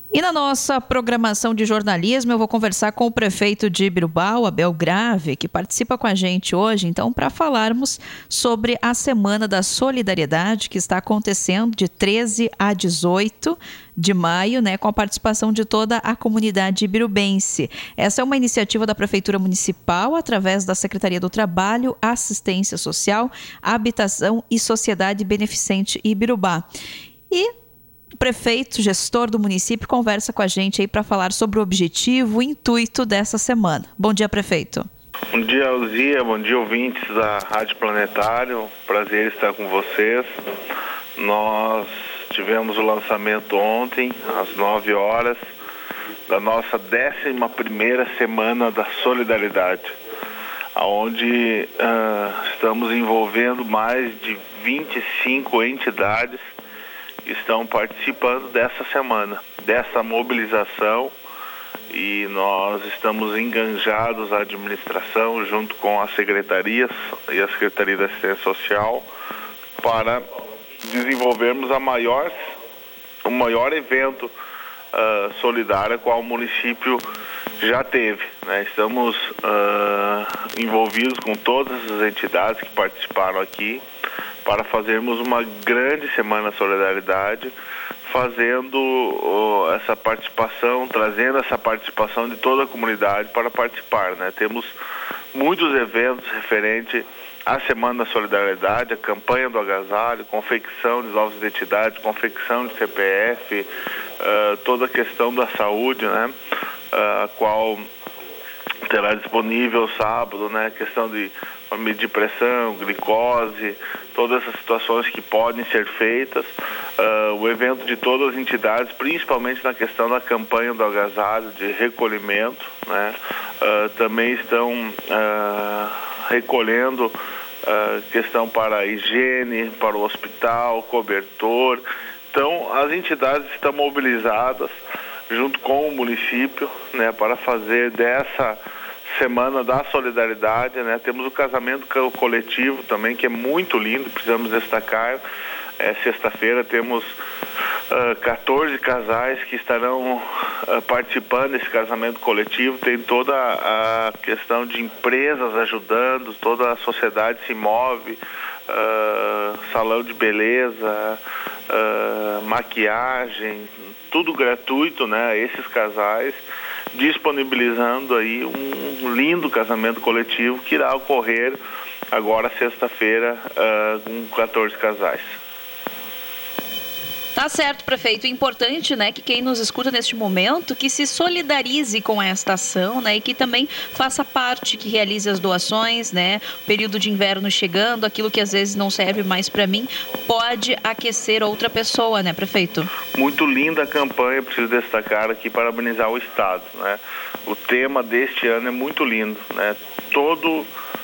E na nossa programação de jornalismo, eu vou conversar com o prefeito de Ibirubá, o Abel Grave, que participa com a gente hoje, então, para falarmos sobre a Semana da Solidariedade, que está acontecendo de 13 a 18 de maio, né, com a participação de toda a comunidade ibirubense. Essa é uma iniciativa da Prefeitura Municipal, através da Secretaria do Trabalho, Assistência Social, Habitação e Sociedade Beneficente Ibirubá. E o prefeito, gestor do município, conversa com a gente aí para falar sobre o objetivo, o intuito dessa semana. Bom dia, prefeito. Bom dia, Luzia. Bom dia, ouvintes da Rádio Planetário. Prazer estar com vocês. Nós tivemos o lançamento ontem, às 9 horas, da nossa 11ª Semana da Solidariedade, onde estamos envolvendo mais de 25 entidades estão participando dessa semana, dessa mobilização, e nós estamos enganjados, a administração, junto com as secretarias e a Secretaria da Assistência Social, para desenvolvermos o maior evento solidário qual o município já teve, né? Estamos envolvidos com todas as entidades que participaram aqui, para fazermos uma grande Semana Solidariedade, fazendo essa participação, trazendo essa participação de toda a comunidade para participar, né? Temos muitos eventos referentes à Semana da Solidariedade, a campanha do agasalho, confecção de novas identidades, confecção de CPF, toda a questão da saúde, né? A qual terá disponível sábado, né? Questão de medir pressão, glicose, todas essas situações que podem ser feitas. O evento de todas as entidades, principalmente na questão da campanha do agasalho, de recolhimento, né? Também estão recolhendo questão para a higiene, para o hospital, cobertor. Então, as entidades estão mobilizadas junto com o município, né, para fazer dessa Semana da Solidariedade, né? Temos o casamento coletivo também, que é muito lindo, precisamos destacar. Sexta-feira temos 14 casais que estarão participando desse casamento coletivo. Tem toda a questão de empresas ajudando, toda a sociedade se move, salão de beleza, maquiagem, tudo gratuito, né? Esses casais disponibilizando aí um lindo casamento coletivo que irá ocorrer agora sexta-feira com 14 casais. Tá certo, prefeito. Importante, né, que quem nos escuta neste momento, que se solidarize com esta ação, né, e que também faça parte, que realize as doações, né, período de inverno chegando, aquilo que às vezes não serve mais para mim, pode aquecer outra pessoa, né, prefeito? Muito linda a campanha, preciso destacar aqui, parabenizar o Estado, né. O tema deste ano é muito lindo, né, todo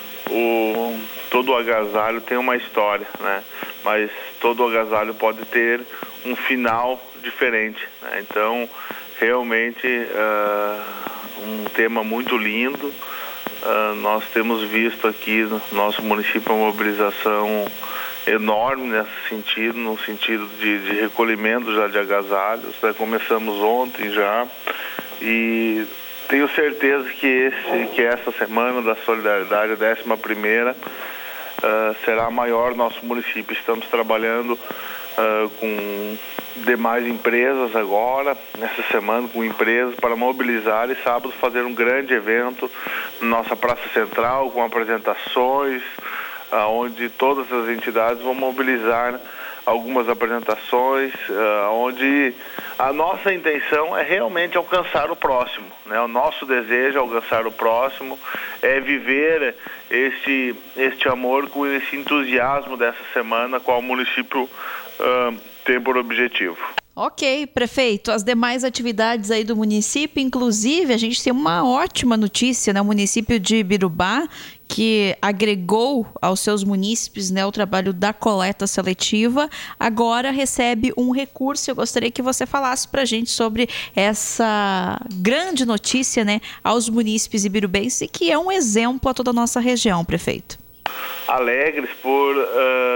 o agasalho tem uma história, né, mas todo o agasalho pode ter um final diferente, né? Então, realmente, um tema muito lindo. Nós temos visto aqui no nosso município uma mobilização enorme nesse sentido, no sentido de recolhimento já de agasalhos, né? Começamos ontem já, e tenho certeza que essa Semana da Solidariedade, a 11ª, será a maior no nosso município. Estamos trabalhando com demais empresas agora, nessa semana, com empresas para mobilizar e sábado fazer um grande evento na nossa Praça Central, com apresentações, onde todas as entidades vão mobilizar algumas apresentações, onde a nossa intenção é realmente alcançar o próximo, né? O nosso desejo é alcançar o próximo, é viver este amor com esse entusiasmo dessa semana, qual o município tem por objetivo. Ok, prefeito, as demais atividades aí do município, inclusive a gente tem uma ótima notícia, né? O município de Ibirubá, que agregou aos seus munícipes, né, o trabalho da coleta seletiva, agora recebe um recurso. Eu gostaria que você falasse para a gente sobre essa grande notícia, né, aos munícipes ibirubenses, que é um exemplo a toda a nossa região, prefeito. Alegres por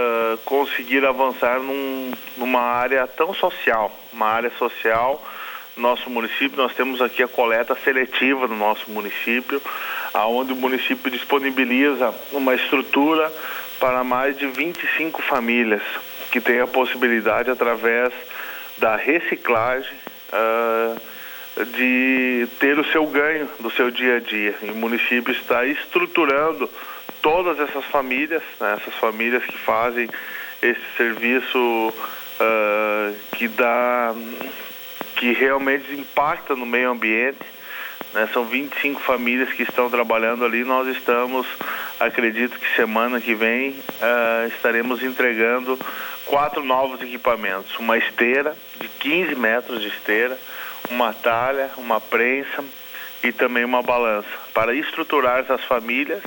conseguir avançar numa área tão social, uma área social nosso município. Nós temos aqui a coleta seletiva no nosso município, onde o município disponibiliza uma estrutura para mais de 25 famílias que têm a possibilidade, através da reciclagem, de ter o seu ganho do seu dia a dia. E o município está estruturando todas essas famílias, né, essas famílias que fazem esse serviço que realmente impacta no meio ambiente, né? São 25 famílias que estão trabalhando ali. Nós estamos, acredito que semana que vem, estaremos entregando 4 novos equipamentos: uma esteira de 15 metros de esteira, uma talha, uma prensa e também uma balança, para estruturar essas famílias,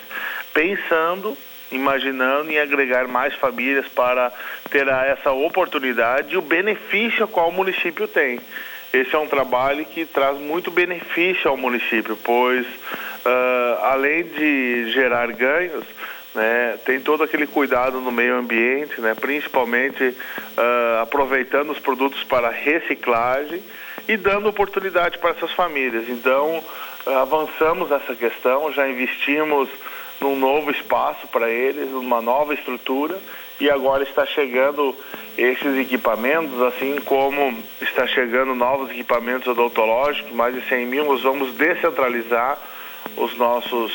imaginando em agregar mais famílias para ter essa oportunidade e o benefício a qual o município tem. Esse é um trabalho que traz muito benefício ao município, pois além de gerar ganhos, né, tem todo aquele cuidado no meio ambiente, né, principalmente aproveitando os produtos para reciclagem e dando oportunidade para essas famílias. Então, avançamos nessa questão, já investimos num novo espaço para eles, numa nova estrutura, e agora está chegando esses equipamentos, assim como está chegando novos equipamentos odontológicos, mais de 100 mil. Nós vamos descentralizar os nossos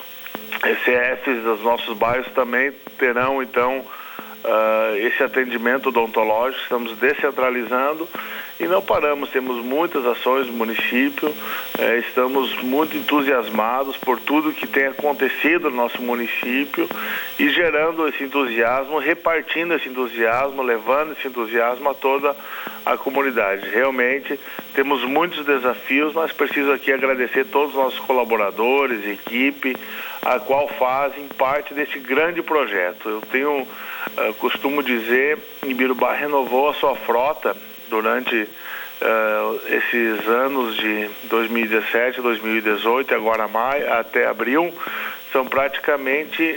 ECFs, os nossos bairros também terão, então, esse atendimento odontológico. Estamos descentralizando e não paramos, temos muitas ações no município, estamos muito entusiasmados por tudo que tem acontecido no nosso município e gerando esse entusiasmo, repartindo esse entusiasmo, levando esse entusiasmo a toda a comunidade. Realmente temos muitos desafios, mas preciso aqui agradecer todos os nossos colaboradores, equipe, a qual fazem parte desse grande projeto. Eu costumo dizer, Ibirubá renovou a sua frota durante esses anos de 2017, 2018 e agora maio, até abril, são praticamente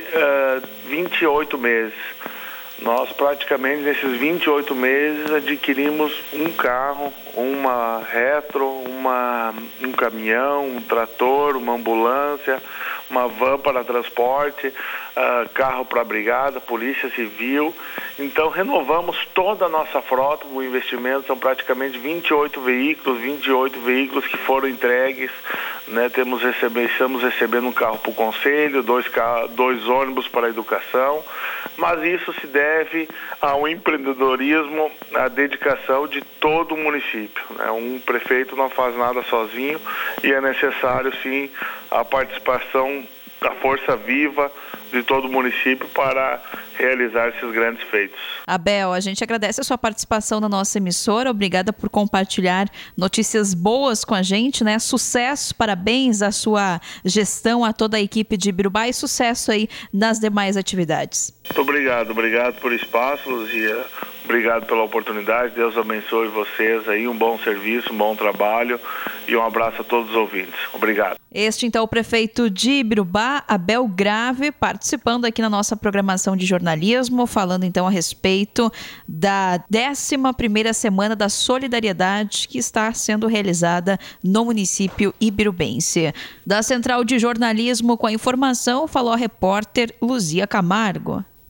28 meses. Nós praticamente nesses 28 meses adquirimos um carro, uma retro, um caminhão, um trator, uma ambulância, uma van para transporte, carro para a brigada, polícia civil. Então renovamos toda a nossa frota com investimento, são praticamente 28 veículos que foram entregues, né? Estamos recebendo um carro para o conselho, 2 ônibus para a educação, mas isso se deve ao empreendedorismo, à dedicação de todo o município, né? Um prefeito não faz nada sozinho e é necessário sim a participação, a força viva de todo o município para realizar esses grandes feitos. Abel, a gente agradece a sua participação na nossa emissora, obrigada por compartilhar notícias boas com a gente, né? Sucesso, parabéns à sua gestão, a toda a equipe de Ibirubá e sucesso aí nas demais atividades. Muito obrigado por espaço, Luzia. Obrigado pela oportunidade, Deus abençoe vocês aí, um bom serviço, um bom trabalho e um abraço a todos os ouvintes. Obrigado. Este então o prefeito de Ibirubá, Abel Grave, participando aqui na nossa programação de jornalismo, falando então a respeito da 11ª Semana da Solidariedade que está sendo realizada no município ibirubense. Da Central de Jornalismo com a informação, falou a repórter Luzia Camargo.